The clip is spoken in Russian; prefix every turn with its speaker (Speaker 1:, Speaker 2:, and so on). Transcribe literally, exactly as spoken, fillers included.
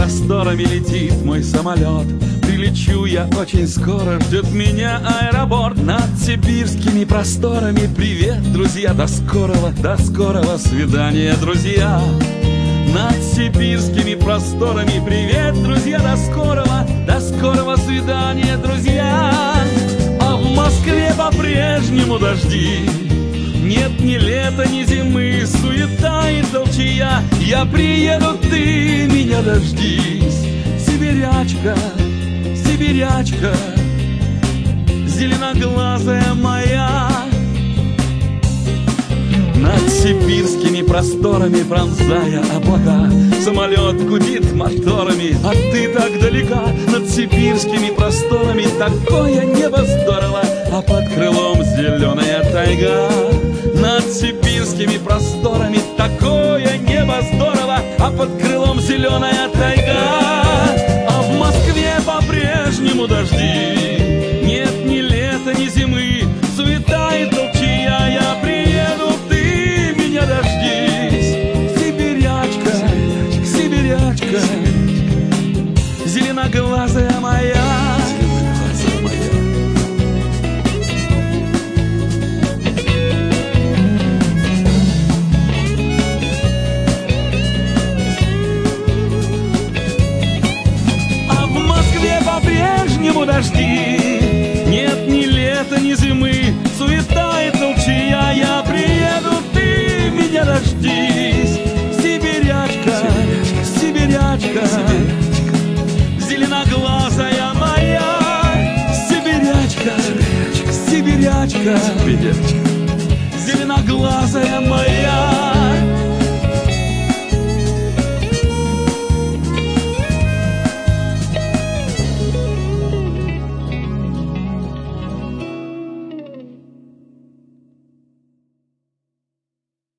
Speaker 1: просторами летит мой самолет. Прилечу я очень скоро, ждет меня аэропорт. Над сибирскими просторами привет, друзья. До скорого, до скорого свидания, друзья. Над сибирскими просторами привет, друзья. До скорого, до скорого свидания, друзья. А в Москве по-прежнему дожди. Нет ни лета, ни зимы, суета и толчья. Я приеду, ты меня дождись. Сибирячка, сибирячка, зеленоглазая моя. Над сибирскими просторами, пронзая облака, самолет гудит моторами, а ты так далека. Над сибирскими просторами такое небо здорово, а под крылом зеленая тайга. Над сибирскими просторами такое небо здорово, а под крылом зеленая тайга. А в Москве по-прежнему дожди. Нет ни лета, ни зимы, суета и толчья. Я приеду, ты меня дождись. Сибирячка, сибирячка, зеленоглазая моя. По-прежнему дожди. Нет ни лета, ни зимы, суета и толчья. Я приеду, ты меня дождись. Сибирячка, сибирячка, зеленоглазая моя. Сибирячка, сибирячка, зеленоглазая моя.